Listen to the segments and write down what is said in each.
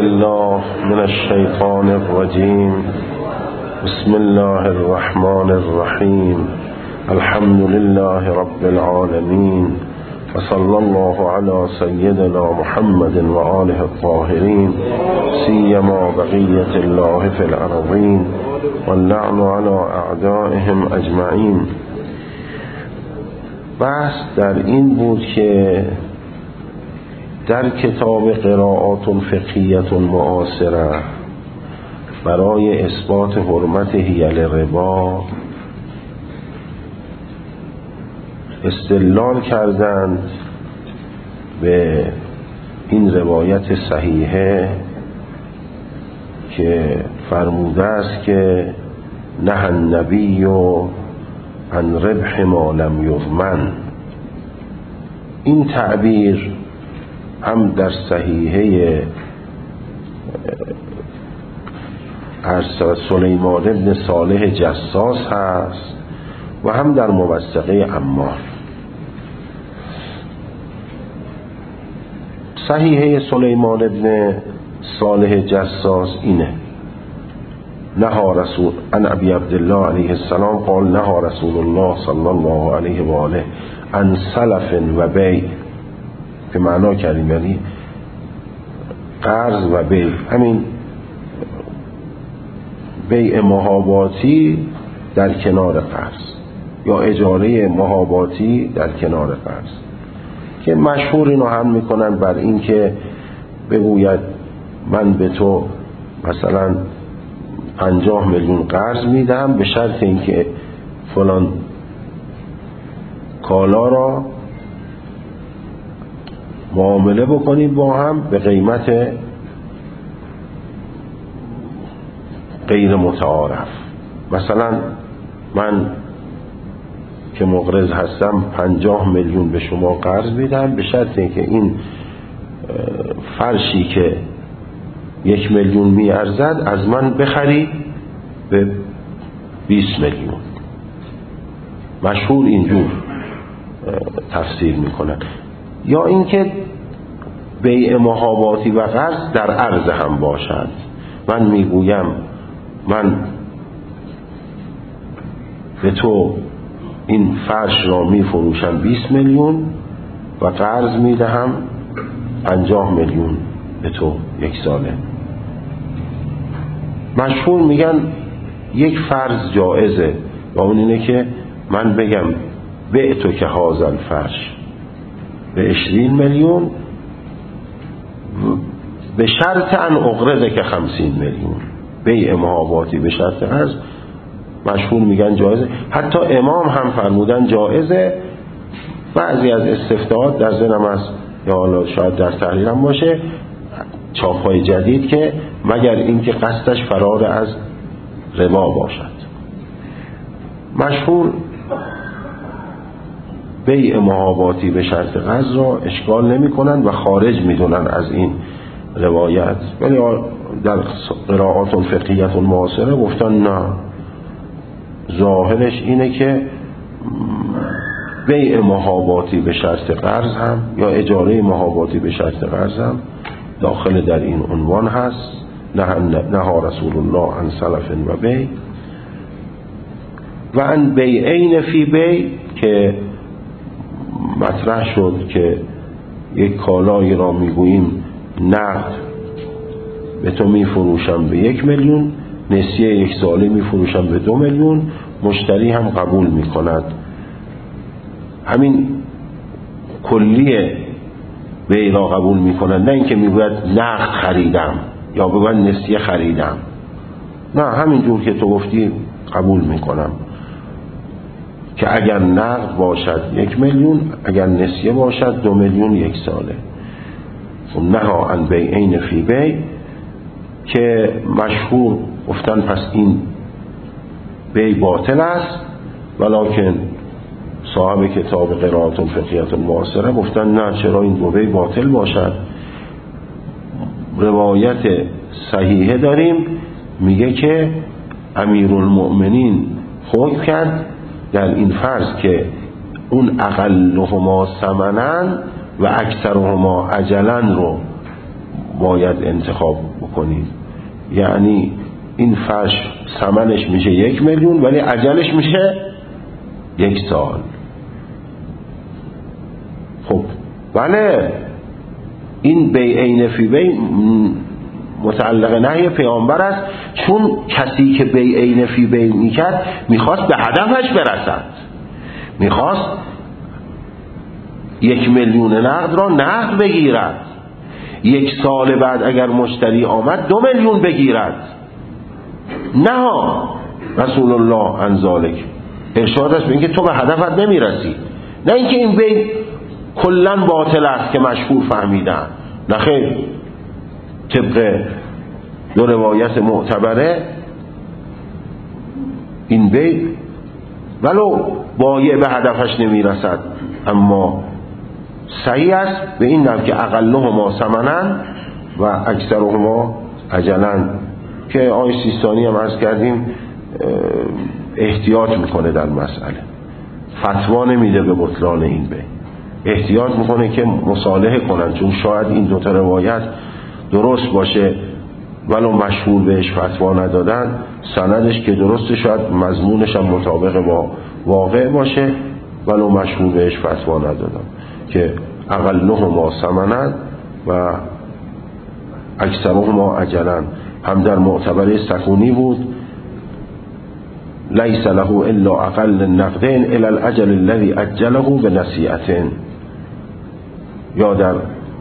بالله من الشیطان الرجیم. بسم الله الرحمن الرحیم. الحمد لله رب العالمین و صلی الله علی سیدنا محمد و آله الطاهرین سیما بقیة الله فی الارضین واللعن علی اعدائهم اجمعین. بحث در این بود که در کتاب قرائات فقهیة معاصره برای اثبات حرمت حیل ربا استدلال کردند به این روایت صحیحه که فرموده است که نهى النبی عن ربح ما لم یضمن. این تعبیر هم در صحیحه سلیمان بن صالح جساس هست و هم در موثقه عمار. صحیحه سلیمان بن صالح جساس اینه: نهى رسول عن ابی عبدالله علیه السلام قال نهى رسول الله صلی الله علیه و آله عن سلف و بیع، که معنا کردیم یعنی قرض و بیع، همین بیع محاباتی در کنار قرض یا اجاره محاباتی در کنار قرض، که مشهور اینو هم میکنن بر این که بگوید من به تو مثلا 50 میلیون قرض میدم به شرط اینکه فلان کالا را معامله بکنیم با هم به قیمت غیر متعارف. مثلا من که مقرض هستم 50 میلیون به شما قرض میدم به شرط اینکه این فرشی که 1 میلیون میارزد از من بخری به 20 میلیون. مشهور اینجور تفسیر میکنن. یا اینکه بیع محاباتی و قرض در عرض هم باشد. من میگویم من به تو این فرش را میفروشم 20 میلیون و قرض میدهم 50 میلیون به تو 1 ساله. مشهور میگن یک فرض جایزه و اون اینه که من بگم بعتو که هذا الفرش به 20 میلیون به شرط ان اقرضه که 50 میلیون. بیع محاباتی به شرط قرض مشهور میگن جایزه. حتی امام هم فرمودن جایزه. بعضی از استفتاءات در ذهنم هست یا حالا شاید در تحریر هم باشه، چاپ‌های جدید، که مگر اینکه قصدش فرار از ربا باشد. مشهور بیع محاباتی به شرط قرض را اشکال نمی کنن و خارج می دونن از این روایت، ولی در قرائات فقهیة معاصره گفتن نه، ظاهرش اینه که بیع محاباتی به شرط قرض هم یا اجاره محاباتی به شرط قرض هم داخل در این عنوان هست. نهى رسول الله عن سلف و بیع و عن بیعین فی بیع، که مطرح شد که یک کالایی را میگوییم نقد به تو میفروشم به 1 میلیون، نسیه 1 ساله میفروشم به 2 میلیون، مشتری هم قبول میکند. همین کلیه بیع را قبول میکنند، نه اینکه میگوید نقد خریدم یا بگوید نسیه خریدم، نه، همین جور که تو گفتی قبول میکنم که اگر نقد باشد 1 میلیون، اگر نسیه باشد 2 میلیون 1 ساله. نهى عن بیعین فی بیع، که مشهور گفتن پس این بیع باطل است، ولکن صاحب کتاب قرائات فقهیة معاصره گفتن نه، چرا این دو بیع باطل باشد. روایت صحیحه داریم میگه که امیرالمؤمنین حکم کرد در این فرض که اون اقلهما ثمنن و اکثرهما اجلا رو باید انتخاب بکنید. یعنی این فرش ثمنش میشه 1 میلیون ولی اجلش میشه 1 سال. خب بله، این بیعین فی بی متعلق نهی پیامبر است، چون کسی که بیعین فی بی میکرد میخواست به هدفش برسد، میخواست 1 میلیون نقد را نقد بگیرد، 1 سال بعد اگر مشتری آمد 2 میلیون بگیرد. نه رسول الله عن ذالک، ارشاد است به اینکه تو به هدفت نمیرسی، نه اینکه این بی کلن باطل است که مشهور فهمیدن. نه خیر، طبق 2 روایت معتبره این بی ولو بایع به هدفش نمیرسد اما صحیح است به این نحو که اقلهما ثمنا و اکثرهما اجلا، که آقای سیستانی هم عرض کردیم احتیاط میکنه در مسئله، فتوا نمیده به بطلان این بی، احتیاط میکنه که مصالحه کنن، چون شاید این 2 روایت درست باشه ولو مشهور بهش فتوا ندادن، سندش که درسته شاید مضمونش هم مطابق با واقع باشه ولو مشهور بهش فتوا ندادن، که اقلهما ثمنا و اکثرهما اجلا. هم در معتبره سکونی بود لیس له الا اقل النقدین الی الاجل الذی اجله بنصیحة، یا در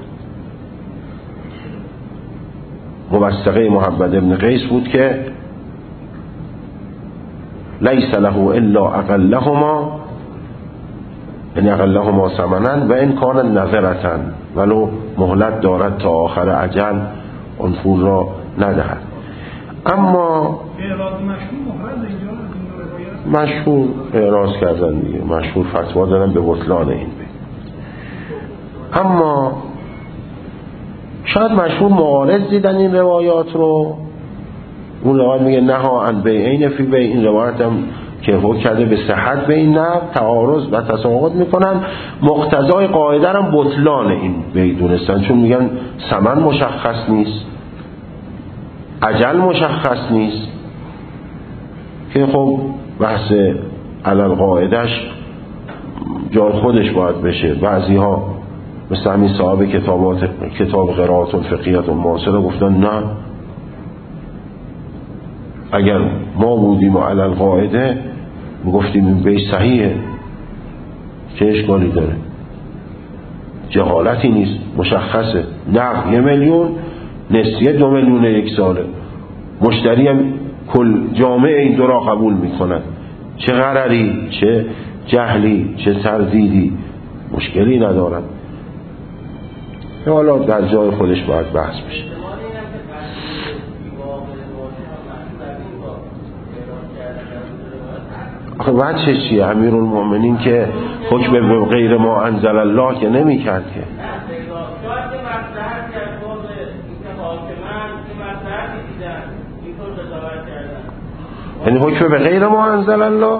موثقه محمد ابن قیس بود که لیس له الا اقلهما، یعنی اقلهما ثمنا و این کان نظرة، ولو مهلت دارد تا آخر اجل اون پول را ندهد. اما مشهور اعراض کردن دیگه، مشهور فتوا دادن به بطلان این بی. اما شاید مشهور معارض دیدن این روایات رو، اون روایت میگه نها عن بیعین فی بی، این روایت هم که حکم کرده به صحت به این نحو تعارض و تساقط میکنن، مقتضای قاعده هم بطلان این بی دونستن، چون میگن ثمن مشخص نیست، اجل مشخص نیست، که خب بحث علل قاعدش جای خودش باید بشه. بعضی ها مثل همین صاحب کتاب قرائات الفقهیه المعاصره گفتن نه، اگر ما بودیم و علل قاعده میگفتیم این بیع صحیحه، چه اشکالی داره، جهالتی نیست، مشخصه، نقد 1 میلیون، نسیه 2 میلیون 1 ساله، مشتری هم کل جامعه این 2 را قبول میکنن، چه غرری، چه جهلی، چه تردیدی، مشکلی ندارن. حالا در جای خودش باید بحث بشه. آخه بچه چیه؟ امیرالمؤمنین که حکم به غیر ما انزل الله که نمی کرد که. یعنی حکم به غیر ما انزل الله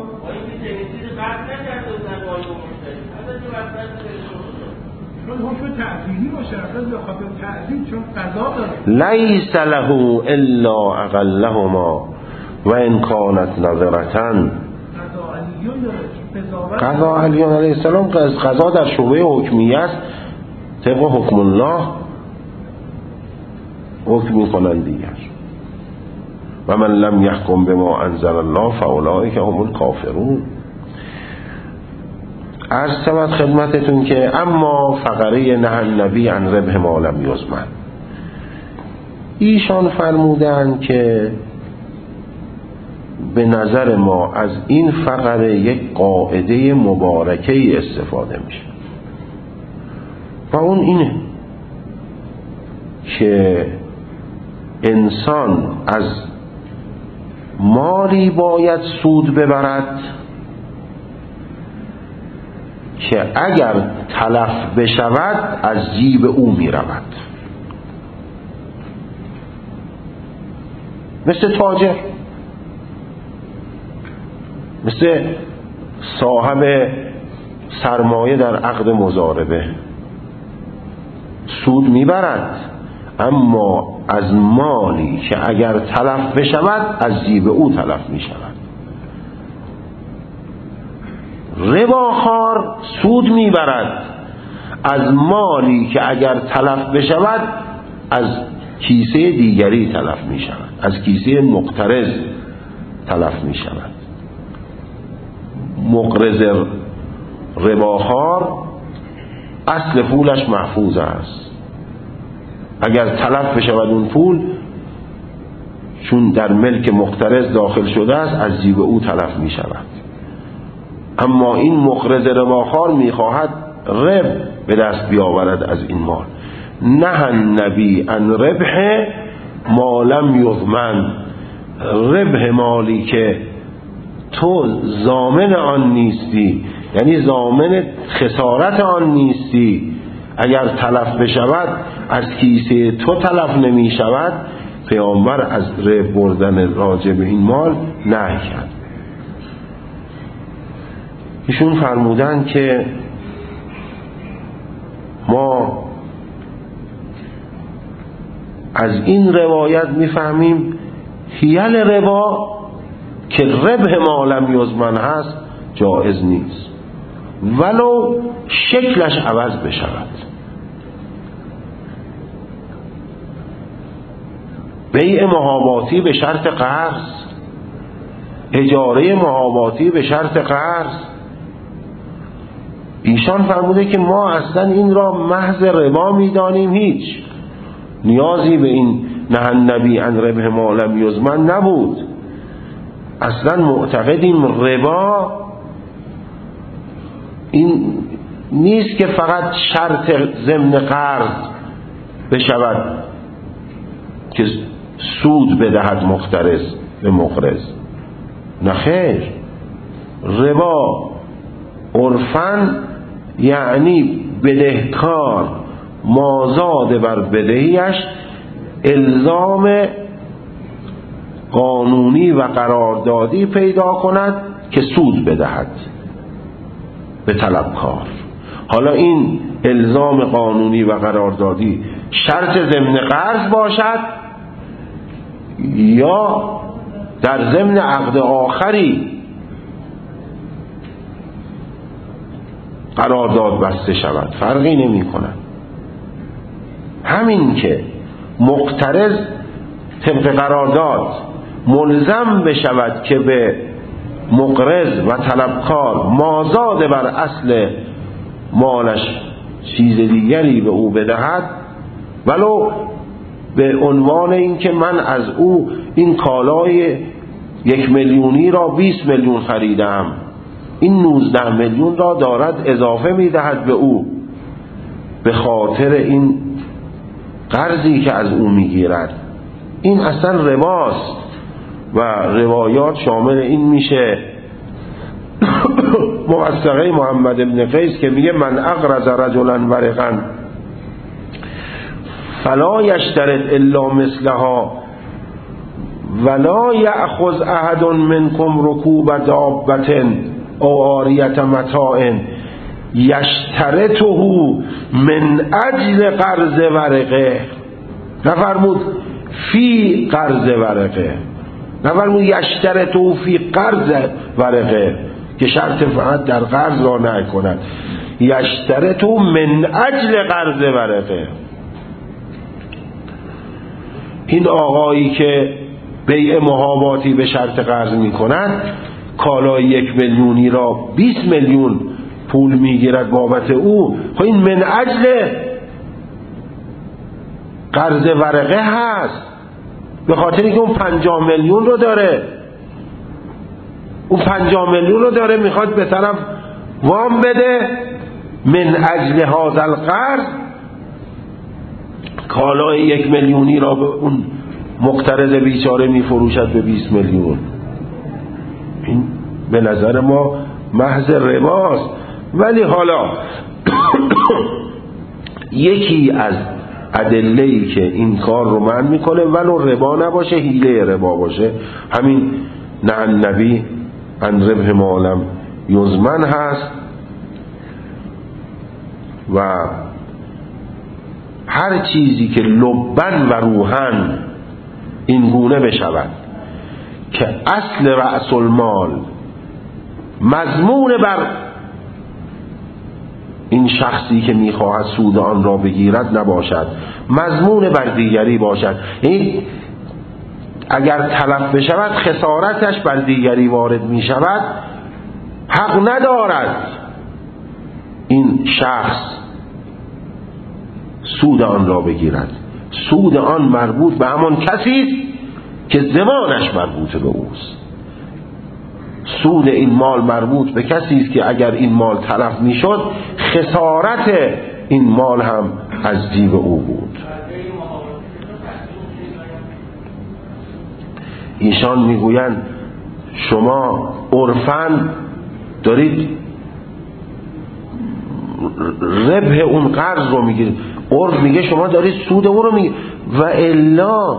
لیس له الا اقلهما و ان کانت نظرة. قضا علی علیه السلام قضا در شعبه حکمیه است، طبق حکم الله حکم میکنن دیگر. و من لم یحکم بما انزل الله فاولئک هم الکافرون. عرض شود خدمتتون که اما فقره نهی النبی عن ربح ما لم یضمن، ایشان فرمودند که به نظر ما از این فقره یک قاعده مبارکه استفاده میشه و اون اینه که انسان از مالی باید سود ببرد که اگر تلف بشود از جیب او می رود. مثل تاجر، مثل صاحب سرمایه در عقد مضاربه، سود میبرد اما از مالی که اگر تلف بشود از جیب او تلف می شود. رباخوار سود می برد از مالی که اگر تلف بشود از کیسه دیگری تلف می شود، از کیسه مقترض تلف می شود. مقرض رباخوار اصل پولش محفوظ است، اگر تلف بشود اون پول چون در ملک مقترض داخل شده است از جیب او تلف می شود. اما این مقرض رباخوار می خواهد ربح به دست بیاورد از این مال. نه النبی عن ربح ما لم یضمن، ربح مالی که تو ضامن آن نیستی، یعنی ضامن خسارت آن نیستی، اگر تلف بشود از کیسه تو تلف نمی شود، پیامبر از ربح بردن راجع به این مال نهی کرد. ایشون فرمودن که ما از این روایت میفهمیم حیل ربا که ربح ما لم یضمن هست جائز نیست ولو شکلش عوض بشود. بیع محاباتی به شرط قرض، اجاره محاباتی به شرط قرض، ایشان فرموده که ما اصلا این را محض ربا میدانیم، هیچ نیازی به این نه النبی عن ربح ما لم یضمن نبود. اصلا معتقدیم ربا این نیست که فقط شرط ضمن قرض بشود که سود بدهد مقترض به مقرض، نه خیر. ربا عرفاً یعنی بدهکار مازاد بر بدهیش الزام قانونی و قراردادی پیدا کند که سود بدهد به طلبکار. حالا این الزام قانونی و قراردادی شرط ضمن قرض باشد یا در ضمن عقد آخری قرارداد بسته شود، فرقی نمی کند. همین که مقترض طبق قرارداد ملزم بشود که به مقرض و طلبکار مازاد بر اصل مالش چیز دیگری به او بدهد، ولو به عنوان این که من از او این کالای 1 میلیونی را 20 میلیون خریدم، این 19 میلیون را دارد اضافه میدهد به او به خاطر این قرضی که از او میگیرد، این اصلا رباست و روایات شامل این میشه. موثقه محمد بن قیس که میگه من اقرض رجلا ورقا فلا یشترط الا مثلها ولا یأخذ احد منکم رکوب دابة او عاریة متاع یشترطه من اجل قرض ورقه، نفرمود فی قرض ورقه، نفرمود یشترطه فی قرض ورقه که شرط فقط در قرض را نکند، یشترطه من اجل قرض ورقه. این آقایی که بیع محاباتی به شرط قرض می کند کالای 1 میلیونی را 20 میلیون پول میگیرد بابت او، خب این من اجل قرض ورقه هست، به خاطر اینکه اون 50 میلیون رو داره، اون 50 میلیون رو داره میخواد به طرف وام بده، من اجل هذا القرض کالای 1 میلیونی را به اون مقترض بیچاره میفروشد به 20 میلیون. این به نظر ما محض رباست. ولی حالا یکی از ادله‌ای که این کار رو منع میکنه ولو ربا نباشه، حیله ربا باشه، همین نه النبی عن ربح ما لم یضمن هست و هر چیزی که لبن و روحن این گونه بشود که اصل رأس المال مضمون بر این شخصی که میخواهد سود آن را بگیرد نباشد، مضمون بر دیگری باشد. یعنی اگر تلف بشود خسارتش بر دیگری وارد میشود، حق ندارد این شخص سود آن را بگیرد. سود آن مربوط به همان کسی است که ضمانش مربوط به اوست. سود این مال مربوط به کسی است که اگر این مال تلف میشد خسارت این مال هم از جیب او بود. ایشان میگویند شما عرفاً دارید ربح اون قرض رو میگیرید. عرف میگه شما دارید سود اون رو میگیرید. و الا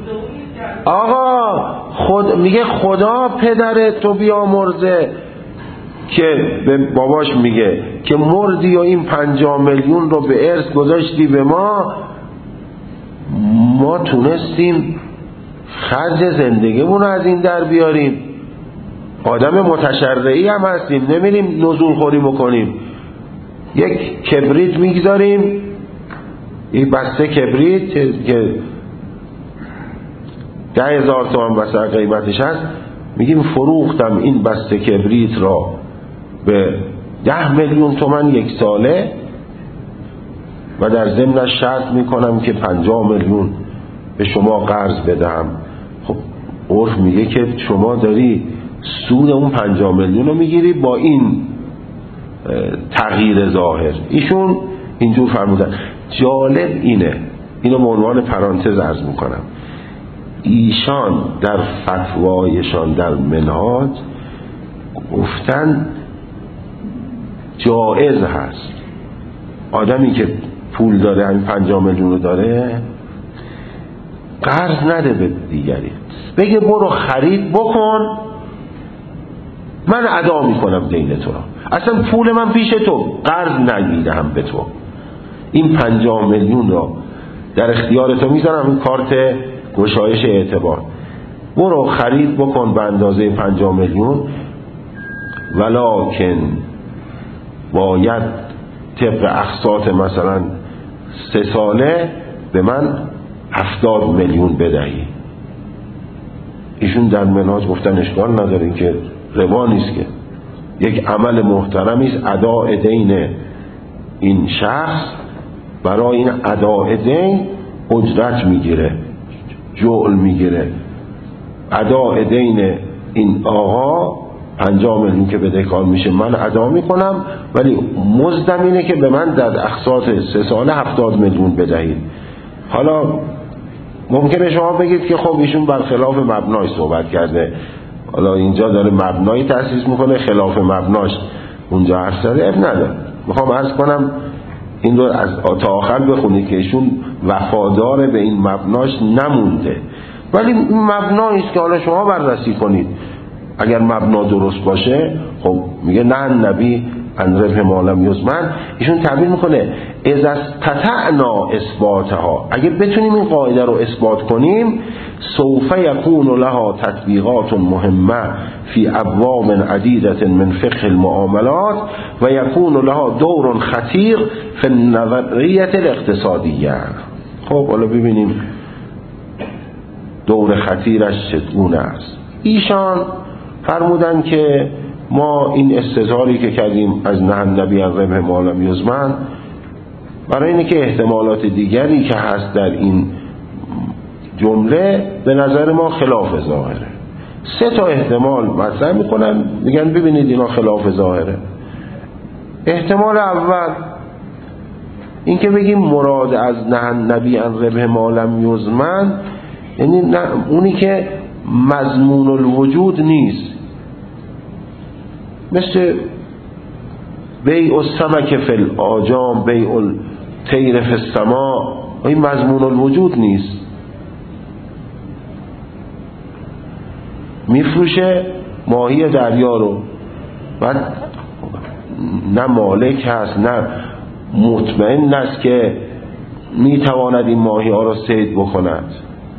آقا میگه خدا پدر تو بیامرزه که به باباش میگه که مردی و این 50 میلیون رو به ارث گذاشتی به ما تونستیم خرج زندگیمون رو از این در بیاریم. آدم متشرعی هم هستیم، نمیریم نزول خوری بکنیم. یک کبریت میگذاریم، یک بسته کبریت که 10,000 تومان بسته قیمتش هست، میگیم فروختم این بسته کبریت را به 10 میلیون تومان یک ساله و در ضمنش شرط میکنم که 50 میلیون به شما قرض بدم. خب عرف میگه که شما داری سود اون 50 میلیون رو میگیری با این تغییر ظاهر. ایشون اینجور فرمودن. جالب اینو به عنوان پرانتز عرض میکنم، ایشان در فتوایشان در منهاج گفتن جائز هست آدمی که پول داره، همین 50 میلیون رو داره، قرض نده به دیگری، بگه برو خرید بکن من ادا میکنم دین تو را، اصلا پول من پیش تو، قرض نگیرم به تو، این 50 میلیون را در اختیار تو میذارم، این کارت گشایش اعتبار، برو خرید بکن به اندازه 50 میلیون، ولکن باید طبق اقساط مثلا 3 ساله به من 70 میلیون بدهی. ایشون در منهاج گفتن اشکال نداره، این که ربا نیست، که یک عمل محترمی است اداء دین این شخص، برای این اداء دین اجرت میگیره، جعل میگیره. اداء دین این آقا 50 میلیون که بدهکار میشه من ادا میکنم، ولی مزدم اینه که به من در اقساط 3 ساله 70 میلیون بدهید. حالا ممکنه شما بگید که خب ایشون برخلاف مبنای صحبت کرده، حالا اینجا داره مبنایی تأسیس میکنه، خلاف مبناش اونجا حرف زده، اب نداره. میخوام عرض کنم این رو از تا آخر بخونید که ایشون وفادار به این مبناش نمونده، ولی مبنایی است که حالا شما بررسی کنید. اگر مبنا درست باشه، خب میگه نه نبی ان ربح ما لم یضمن، ایشون تعبیر میکنه اذا استطعنا اثباتها، اگه بتونیم این قاعده رو اثبات کنیم، سوف یکون لها تطبیقات مهمه فی ابواب عدیده من فقه المعاملات و یکون لها دور خطیر فی النظریه الاقتصادیه. خب حالا ببینیم دور خطیرش چگونه است. ایشان فرمودن که ما این استظهاری که کردیم از نهی النبی عن ربح ما لم یضمن، برای اینه که احتمالات دیگری که هست در این جمله به نظر ما خلاف ظاهره. 3 تا احتمال مطرح میکنن، میگن ببینید اینا خلاف ظاهره. احتمال اول این که بگیم مراد از نهی النبی عن ربح ما لم یضمن، یعنی نه اونی که مضمون الوجود نیست، مثل بیع السمک فی الآجام، بیع الطیر فی السماء، این مضمون الوجود نیست. میفروشه ماهی دریا رو، بعد نه مالک هست نه مطمئن است که میتواند این ماهی ها را صید بکند.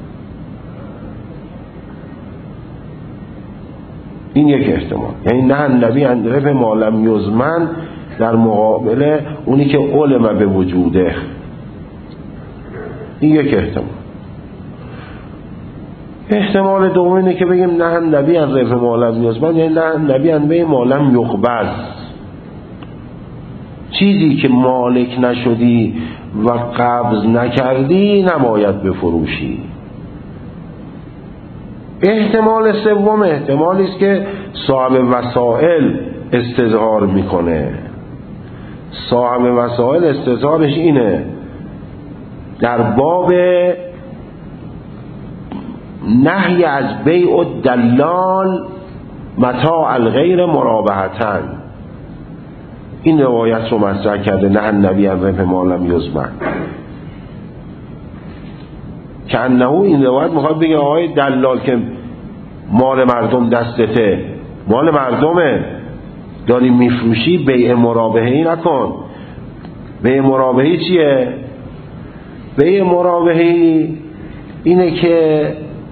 این یک احتمال، یعنی نه النبی عن ربح ما لم یزمن در مقابل اونی که علم به وجوده. این یک احتمال. احتمال دوم اینه که بگیم نه النبی عن ربح ما لم یزمن، یعنی نه النبی عن بیع ما لم یقبض، چیزی که مالک نشدی و قبض نکردی نباید بفروشی. احتمال سوم احتمالی است که صاحب وسائل استظهار میکنه. صاحب وسائل استظهارش اینه در باب نهی از بیع الدلال متاع الغیر مرابحتن، این روایت رو مطرح کرده نه النبی عن ربح ما لم یزمن، که انه این روایت میخواد بگه آقای دلال که مال مردم دستته، مال مردمه، داری میفروشی، بیع مرابحه‌ای نکن. بیع مرابحه‌ای چیه؟ بیع مرابحه‌ای اینه که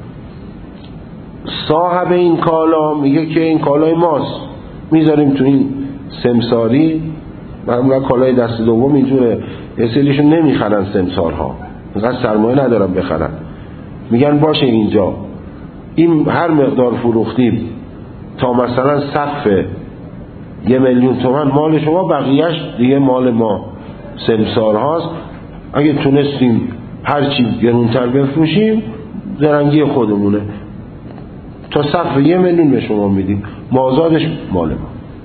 صاحب این کالا میگه که این کالای ماست، میذاریم تو این سمساری، معمولا کالای دست دوم اینجوره، اصلیشون نمیخرن سمسارها، اینقدر سرمایه ندارن بخرن، میگن باشه اینجا این هر مقدار فروختیم تا مثلا سقف 1,000,000 تومان مال شما، بقیهش دیگه مال ما سمسار هاست، اگه تونستیم هرچی گرونتر بفروشیم زرنگی خودمونه، تا سقف 1,000,000 به شما میدیم، مازادش مال ما.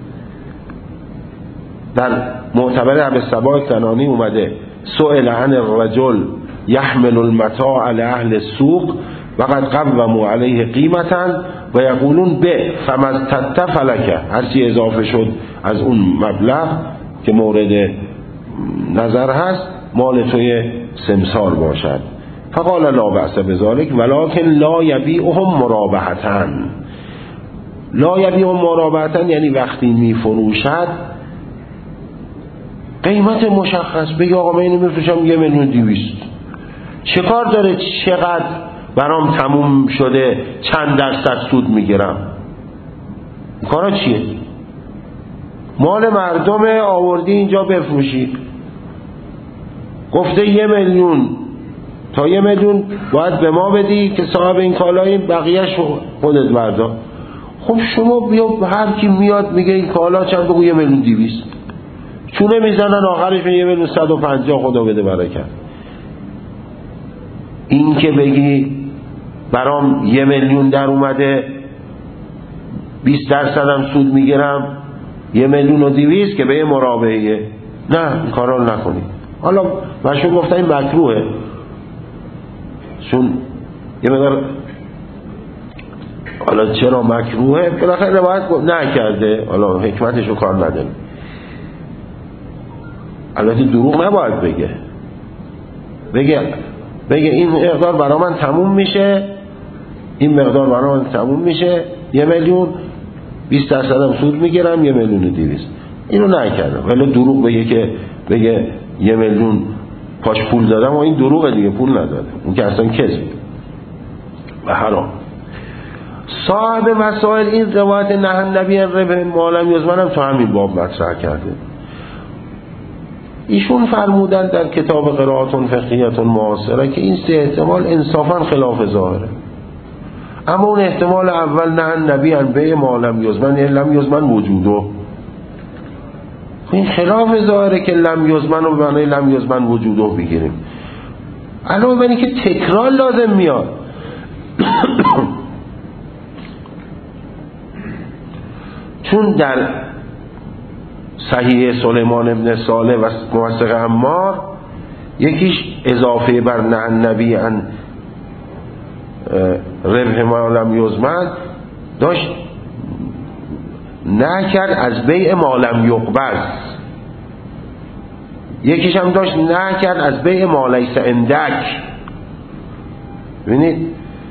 در معتبر ابوالصباح کنانی اومده سئل عن الرجل یحمل المتاع لاهل السوق وقد قوموا علیه قیمتا و یقولون به فما استطاع فلک، هرچی اضافه شد از اون مبلغ که مورد نظر هست مال توی سمسار باشد. فقال لا بأس بذلك ولكن لا یبیعهم مرابحة. لا یبیعهم مرابحة یعنی وقتی میفروشد قیمت مشخص بگه آقا من اینو میفروشم 1,200,000، چه کار داره چقدر برام تموم شده چند درصد سود میگیرم، کارا چیه؟ مال مردم آوردی اینجا بفروشی، گفته 1,000,000 تا 1,000,000 باید به ما بدی که صاحب این کالایی، بقیهش خودت بردار. خب شما بیا هر کی میاد میگه این کالا چند، بگو 1,200,000، چونه میزنن آخرش 1,150 خدا بده برکت. این که بگی برام 1,000,000 در اومده 20% هم سود میگیرم 1,200,000 که به مرابحیه، نه این کارا رو نکنید. حالا مشهور گفتن این مکروهه، چون یه مقدار، حالا چرا مکروهه بالاخره روایت نکرده، حالا حکمتش رو کار نداره. البته دروغ نباید بگه این مقدار برای من تموم میشه، این مقدار برای من تموم میشه 1,000,000 20% هم سود میگیرم 1,200,000. اینو نکردم، ولی دروغ بگه 1,000,000 پاش پول دادم و این دروغه دیگه، پول نداده، اون که اصلا کذب و حرام. صاحب وسائل این روایت نه النبی عن ربح ما لم یزمن هم تو همین باب مطرح کرده. ایشون فرمودن در کتاب قرائات فقهیه معاصره که این سه احتمال انصافا خلاف ظاهره، اما اون احتمال اول نه النبی عن بیع ما لم یزمن، یعنی لم یزمن وجوده، این خلاف ظاهره که لم یزمن رو به معنی لم یزمن وجوده بگیریم. علاوه بر این که تکرار لازم میاد چون در صحیح سلیمان ابن صالح و موثق عمار یکیش اضافه بر نه النبی عن ربح ما لم یزمن داشت نه کرد از بیع ما لم یقبض، یکیش هم داشت نه کرد از بیع ما لیس عندک. ببینید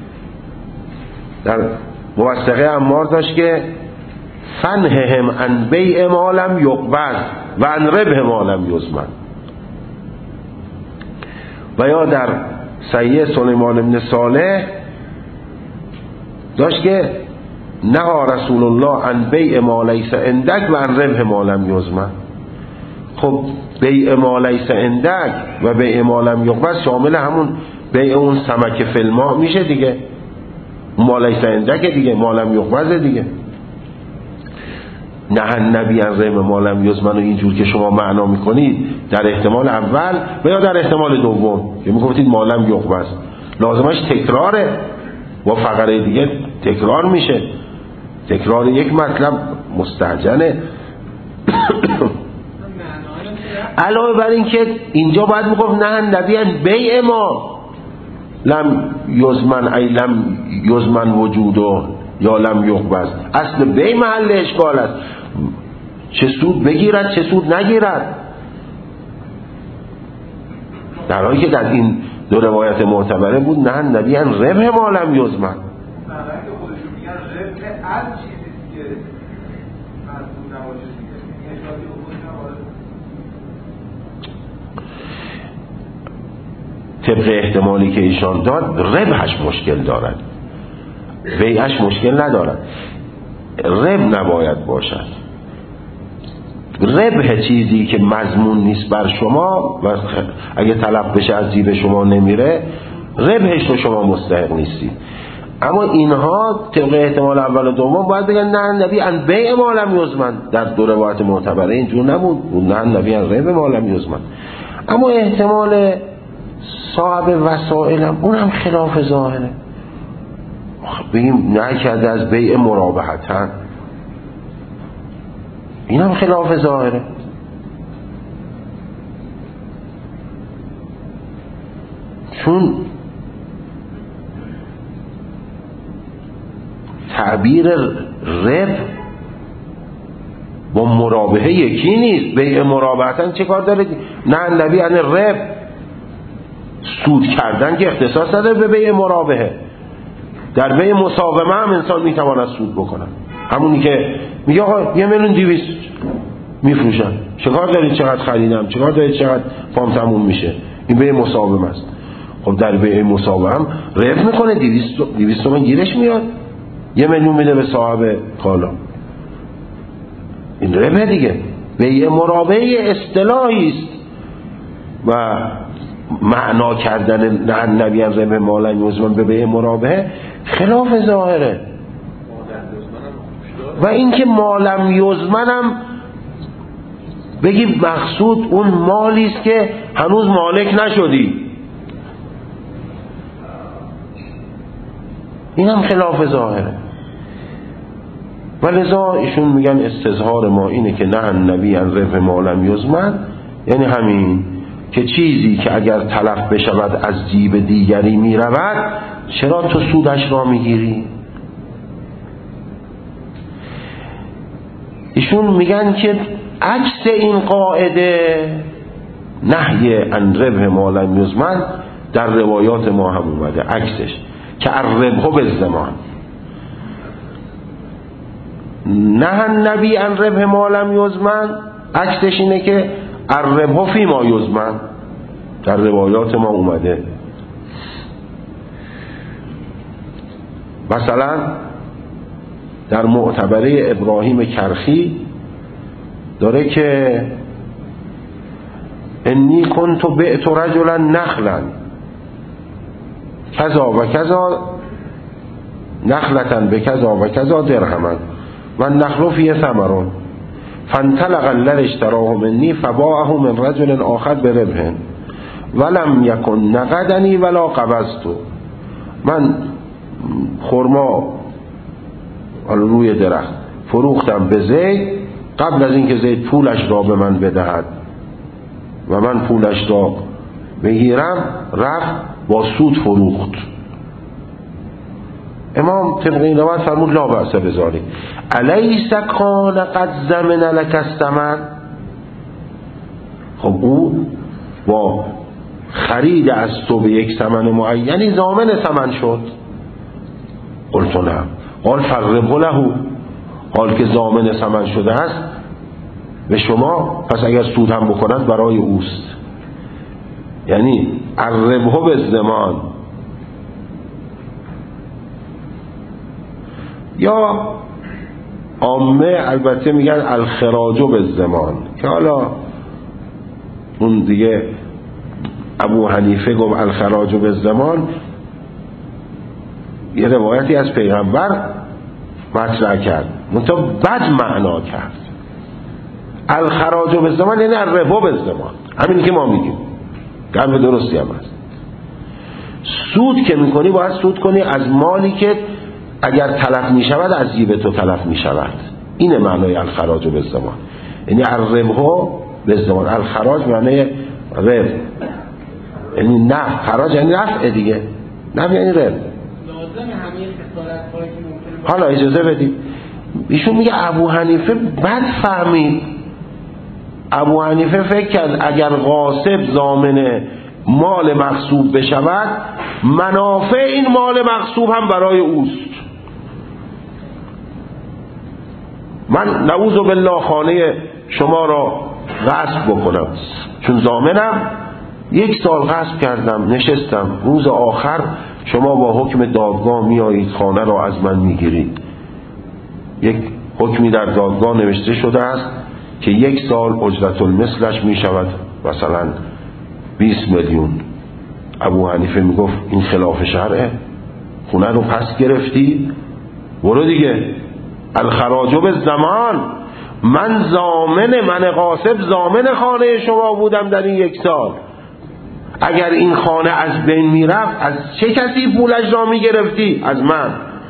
در موثقه عمار داشت که فنههم عن بیع ما لم یقبض و عن ربح ما لم یزمن. و یا در صحیح سلیمان بن صالح داشت که نهى رسول الله عن بیع ما لیس عندک و عن ربح ما لم یضمن. خب بیع ما لیس عندک و بیع ما لم یقبض شامل همون بیع اون سمک فی الماء میشه دیگه، ما لیس عندک دیگه، ما لم یقبض دیگه. نه النبی عن ربح ما لم یضمن و اینجور که شما معنا میکنید در احتمال اول و یا در احتمال دوم که میگفتید ما لم یقبض، لازمش تکراره، با فقره دیگه تکرار میشه، تکرار یک مطلب مستعجله. علاوه بر این که اینجا باید میگفت نه النبی عن بیع ما لم یضمن ای لم یضمن وجوده یا لم یقبض. اصل بیع محل اشکال است، چه سود بگیرد چه سود نگیرد، در حالی که در این دو روایت معتبره بود نه النبی عن ربح ما لم یضمن. طبق احتمالی که ایشان داد ربحش مشکل دارد، بیعش مشکل ندارد، ربح نباید باشد. ربح چیزی که مضمون نیست بر شما و اگه طلب بشه از جیب شما نمیره، ربحش رو شما مستحق نیستی. اما اینها طبق احتمال اول و دوم باید بگن نه نبی عن بیع ما لم یضمن. در دو روایت معتبره اینجور نبود، نه نبی عن ربح ما لم یضمن. اما احتمال صاحب وسائلم اونم خلاف ظاهره، بگیم نکرده از بیع مرابحتن، اینم خلاف ظاهره. چون تعبیر ربح با مرابحه یکی نیست. بیع مرابحتن چه کار داره؟ نه نبی یعنی ربح سود کردن که اختصاص نداره به بیع مرابحه. در بیع مساومه هم انسان میتواند سود بکنه، همونی که میگه آقا 1,200,000 میفروشم، چه کار دارید چقدر خریدم، چه کار دارید چقدر فام تموم میشه، این بیع مساومه است. خب در بیع مساومه هم ربح میکنه، 200 تومن گیرش میاد، 1,000,000 میده به صاحب کالا، این ربح دیگه. بیع مرابحه اصطلاحی است و معنا کردن نه نبی عن ربح ما لم یضمن به بیع مرابحه خلاف ظاهره. و اینکه ما لم یضمن هم بگی مقصود اون مالی است که هنوز مالک نشدی، این هم خلاف ظاهره. و لذا ایشون میگن استظهار ما اینه که نه النبی عن ربح ما لم یضمن، یعنی همین که چیزی که اگر تلف بشود از جیب دیگری می رود، چرا تو سودش را می گیری؟ ایشون میگن که عکس این قاعده نهی عن ربح ما لم یضمن در روایات ما هم اومده، عکسش که الربح بالضمان. نه النبی عن ربح ما لم یضمن عکسش اینه که الربح فی ما یضمن، در روایات ما اومده. مثلا در معتبره ابراهیم کرخی داره که انی کنت بعت رجلا نخلا کذا و کذا نخلتا به کذا و کذا درهما و النخل فیه ثمر فانطلق الذی اشتراه منی فباعه من رجل آخر بربح ولم یکن نقدنی ولا قبضت. من خرما روی درخت فروختم به زید قبل از اینکه زید پولش را به من بدهد و من پولش را بگیرم، رفت با سود فروخت. امام طبق این روایت فرمود لا بأس بذلک الیس کان قد ضمن لک الثمن. خب او با خرید از تو به یک ثمن معینی ضامن ثمن شد. قلت نه. قال فربه له، حال که ضامن ثمن شده است به شما، پس اگر سود هم بکند برای اوست. یعنی الربح بالزمان، یا عامه البته میگن الخراج بالزمان، که حالا اون دیگه ابو حنیفه گفت الخراج بالزمان، یه روایتی از پیغمبر مطرح کرد منتها بد معنا کرد. الخراج بالزمان یعنی الربا بالزمان، همینی که ما میگیم، قبل درستی هم هست. سود که میکنی باید سود کنی از مالی که اگر تلف میشود از جیب تو تلف میشود. اینه معنای الخراج بالزمان، یعنی الربا بالزمان. الخراج معنی رب، یعنی نفع، خراج یعنی نفع دیگه، نفع یعنی رب. حالا اجازه بدید، ایشون میگه ابو حنیفه بد فهمید. ابو حنیفه فکر کرد اگر غاصب ضامن مال مغصوب بشود، منافع این مال مغصوب هم برای اوست. من نعوذ بالله خانه شما را غصب بکنم، چون ضامنم 1 سال غصب کردم، نشستم، روز آخر شما با حکم دادگاه میایید خانه را از من میگیرید. یک حکمی در دادگاه نوشته شده است که 1 سال اجرت المثلش میشود مثلا 20 میلیون. ابو حنیفه میگفت این خلاف شرعه، خونه رو پس گرفتی، برو دیگه. الخراج بالزمان، من غاصب ضامن خانه شما بودم در این 1 سال. اگر این خانه از بین میرفت از چه کسی پولش را میگرفتی؟ از من.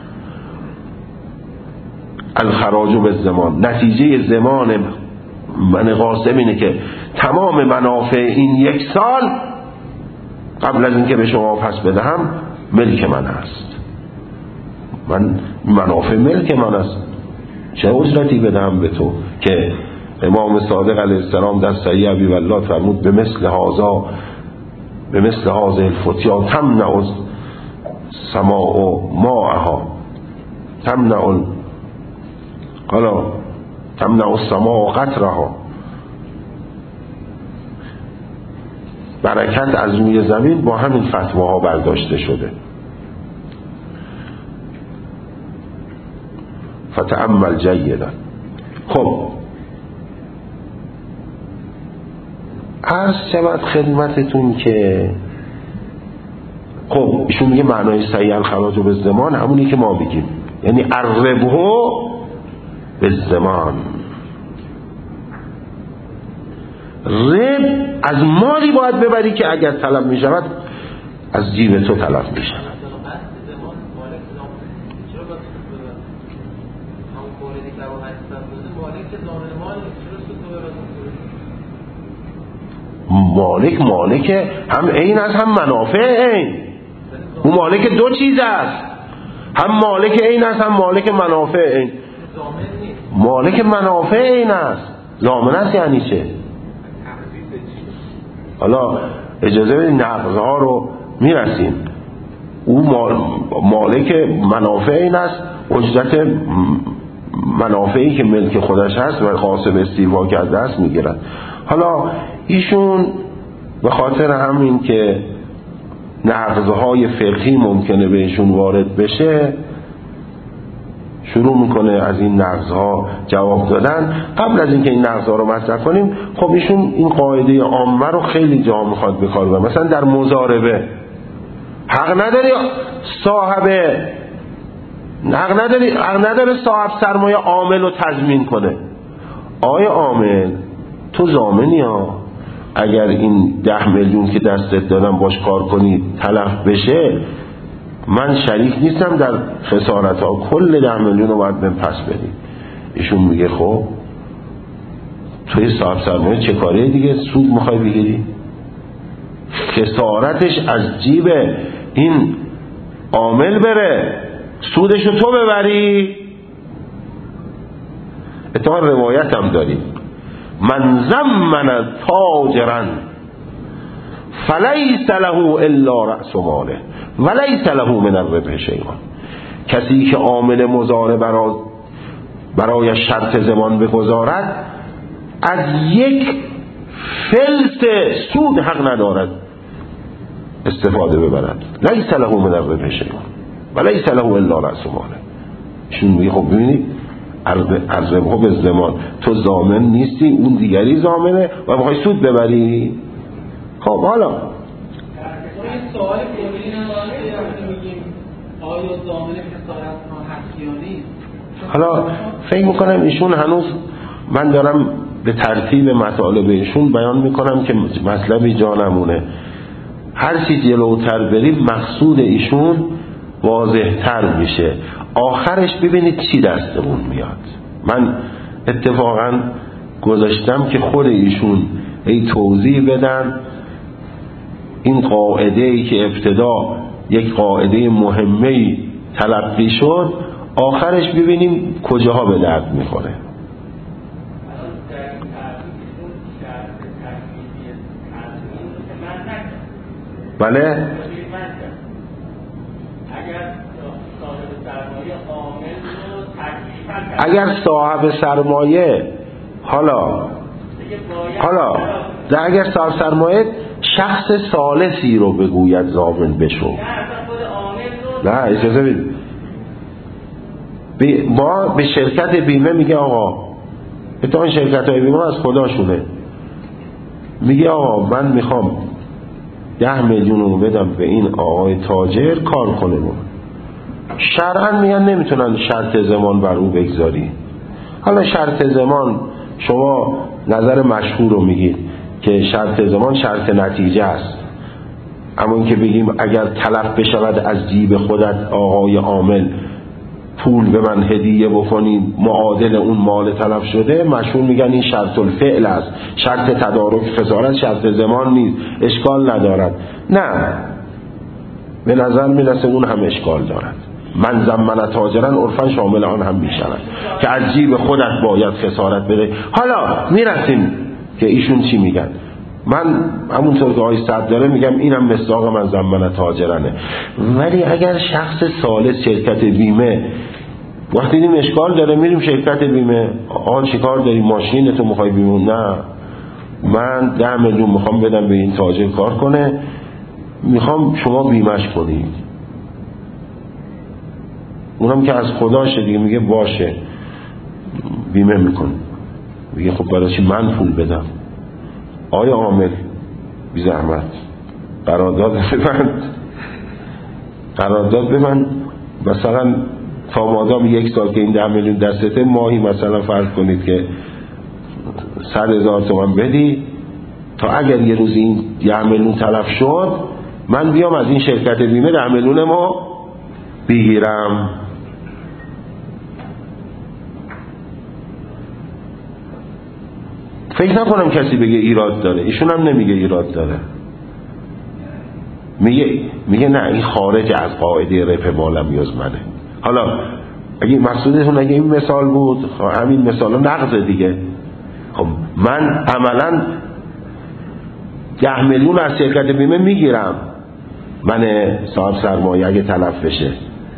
الخراج بالزمان، نتیجه زمان من غاصب اینه که تمام منافع این 1 سال قبل از اینکه به شما پس بدهم ملک من است. من منافع ملک من است، چه اجرتی بدهم به تو؟ که امام صادق علیه السلام در صحیح ابی والله فرمود به مثل هذا الفتیا تمنع السماء ماءها، تمنع السماء قطرها. برکت از روی زمین با همین فتواها برداشته شده. فتأمل جیدا. خب عرض شود خدمتتون که خب ایشون میگه معنای صحیح الخراج بالزمان همونی که ما بگیم، یعنی الربح بالزمان. رب از مالی باید ببری که اگر طلب می شود از جیب تو طلب می شود. مالک هم عین است هم منافع عین. اون مالک 2 چیز است، هم مالک عین است هم مالک منافع عین. مالک منافع عین است، ضامن است یعنی چه؟ حالا اجازه بدید نقضها رو میرسیم. او مالک منافع این است، اجرت منافعی که ملک خودش هست و غاصب استیفا کرده است میگیرد. حالا ایشون به خاطر همین که نقضهای فقهی ممکنه بهشون وارد بشه شروع میکنه از این نقضها جواب دادن. قبل از اینکه این نقضها رو مطرح کنیم، خب ایشون این قاعده عامه رو خیلی جا میخواد به کار ببره. مثلا در مضاربه حق نداره صاحب سرمایه عامل رو تضمین کنه. آیا عامل تو ضامنی ها، اگر این 10 میلیون که دستت دادم باش کار کنی تلف بشه من شریک نیستم در خسارت ها، کل 10 میلیون رو باید بهم پس بدی. ایشون میگه خب توی صاحب سرمایه چه کاری دیگه سود میخوای بگیری؟ خسارتش از جیب این عامل بره، سودشو تو ببری. اتفاقا روایت هم داریم من زمن تاجرا فلیس له الا رأس ماله ولیس له من الربح شیء. کسی که عامل مضاربه برای شرط ضمان بگذارد از یک فلس سود حق ندارد استفاده ببرد. لیس له من الربح شیء و لیس له الا رأس ماله. ایشون میگه خب ببینید از ربح به زمان تو ضامن نیستی، اون دیگری ضامنه و میخوای سود ببری. خب حالا سوال کلی نداره میگیم آیا ضامن خسارت ما هست یا نیست. حالا فکر میکنم ایشون هنوز، من دارم به ترتیب مطالب ایشون بیان میکنم که مطلبی جا نمونه. هر چی جلوتر بریم مقصود ایشون واضحتر میشه، آخرش ببینید چی دستمون میاد. من اتفاقا گذاشتم که خود ایشون ای توضیح بدن این قاعده ای که ابتدا یک قاعده مهمه تلقی شد، آخرش ببینیم کجاها به درد میخوره. بله اگر صاحب سرمایه حالا اگر صاحب سرمایه شخص ثالثی رو بگوید ضامن بشو، نه اجازه بدید، ما به شرکت بیمه میگه آقا، اتفاقا شرکت های بیمه از خداشونه، میگه آقا من میخوام 10 میلیون رو بدم به این آقای تاجر کار کنه. شرعاً میگن نمیتونن شرط ضمان بر او بگذاری. حالا شرط ضمان شما نظر مشهور رو میگید که شرط ضمان شرط نتیجه است، اما این که بگیم اگر طلب بشود از جیب خودت آقای عامل پول به من هدیه بکنی معادل اون مال تلف شده، مشهور میگن این شرط الفعل است، شرط تدارک خسارت شرط ضمان نیست، اشکال ندارد. نه، به نظر میرسه اون هم اشکال دارد. من ضمن تاجرن عرفا شامل آن هم میشود که از جیب خودت باید خسارت بده. حالا میرسیم که ایشون چی میگن. من همونطور که آقای صد داره میگم اینم مصداق من ضمن تاجرنه. ولی اگر شخص ثالث شرکت بیمه، وقتی دیدیم اشکال داره میریم شرکت بیمه، آن چیکار داری ماشین تو میخوای بیمون؟ نه، من 10 میلیون میخوام بدم به این تاجر کار کنه، میخوام شما بیمش کنید. اونم که از خداشه دیگه، میگه باشه بیمه میکن. میگه خب برای چی من پول بدم؟ آیا عامل بی زحمت قرارداد ببند مثلا تا مادام 1 سال که این 10 میلیون دستته، ماهی مثلا فرض کنید که 100,000 تومان بدی تا اگر یه روز این 10 میلیون تلف شد من بیام از این شرکت بیمه 10 میلیون ما بگیرم. فکر نکنم کسی بگه ایراد داره، ایشون هم نمیگه ایراد داره، میگه نه این خارج از قاعده ربح مالم یزمنه. حالا اگه مقصودتون اگه این مثال بود، همین مثالا نقضه دیگه. خب من عملا 10 میلیون از شرکت بیمه میگیرم، من صاحب سرمایه اگه تلف بشه،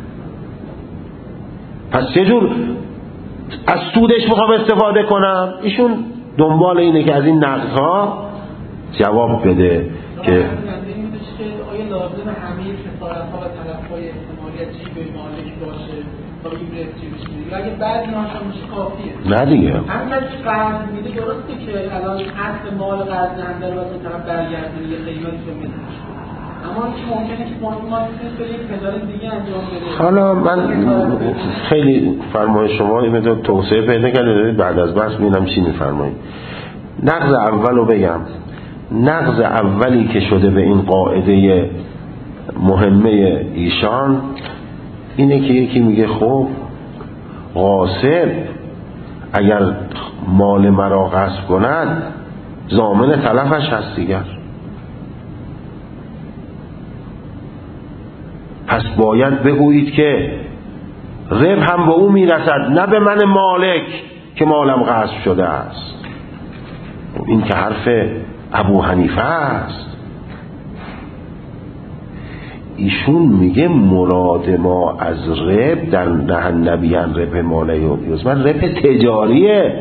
پس چجور از سودش میخوام استفاده کنم؟ ایشون دنبال اینه که از این نقضها جواب بده که آیا لازم همه خسارت‌ها و تلف‌های احتمالی از جیب مالک باشه تا این رسیدگی بشه؟ یا اگه بعضی هاشون میشه کافیه؟ نه دیگه. همین از قرض میده درسته که الان اصل مال قرض دهنده رو واسه طرف برگردونه یه قیمتی رو میده، اما اینکه ممکنه که ما به یک پدال دیگه انجام بده. حالا من خیلی فرمای شما این مقدار توسعه پیدا کرده، بعد از بحث ببینم چی میفرمایید. نقض اولو بگم. نقض اولی که شده به این قاعده مهمه ایشان اینه که یکی میگه خب غاصب اگر مال مرا غصب کند ضامن تلفش هست دیگر، پس باید بگویید که ربح هم به او میرسد نه به من مالک که مالم غصب شده است. این که حرف ابو حنیفه است. ایشون میگه مراد ما از ربح در نهی النبی عن ربح مال یزمن ربح تجاریه.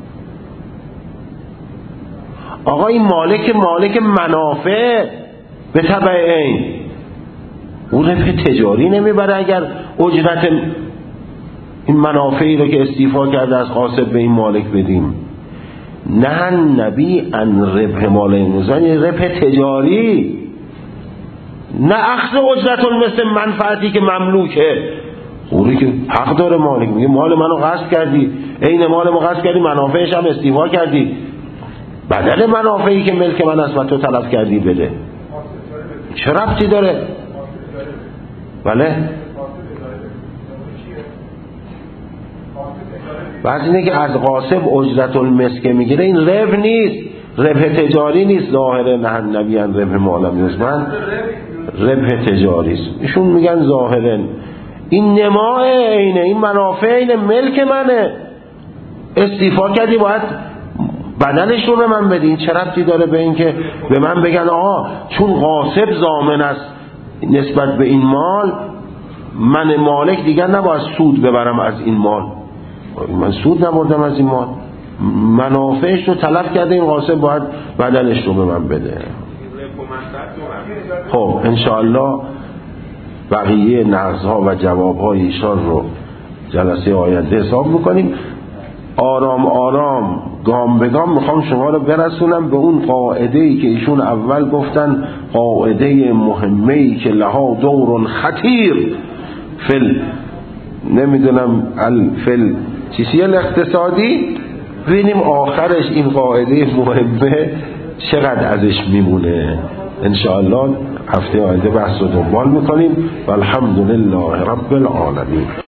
آقا این مالک منافع، به تبع عین. اون ربح تجاری نمیبره اگر اجرت این منافعی رو که استیفا کرده از غاصب به این مالک بدیم. نه نبی ان ربح مال انسان، یعنی ربح تجاری، نه اخذ اجرت مثل منفعتی که مملوکه. خوری که حق داره مالک، میگه مال منو غصب کردی، عین مال منو غصب کردی، منافعش هم استیفا کردی، بدل منافعی که ملک من است و تو تلف کردی بده. چه ربطی داره؟ بله بعضی اینه که از غاصب اجرت المسکه میگیره، این ربح نیست، ربح تجاری نیست. ظاهره نه نبیان ربح مالم یزمن، ربح تجاری است. ایشون میگن ظاهرا این نماء اینه، این منافع اینه، ملک منه، استیفا کردی باید بدلش رو به من بدی. این چه ربطی داره به این که به من بگن آقا چون غاصب ضامن است نسبت به این مال، من مالک دیگر نباید سود ببرم از این مال. من سود نبردم از این مال، منافعش رو تلف کرده، این غاصب باید بدلش رو به من بده. خب انشاءالله بقیه نقضها و جوابهای ایشان رو جلسه آینده حساب میکنیم. آرام آرام گام به گام میخوام شما رو برسونم به اون قاعده‌ای که ایشون اول گفتن، قاعده مهمه‌ای که لها دور خطیر فل نمیدونم الفل چیزی الاقتصادی. ببینیم آخرش این قاعده مهمه چقدر ازش میمونه. انشاءالله هفته آینده بحث رو دنبال میکنیم و الحمدلله رب العالمین.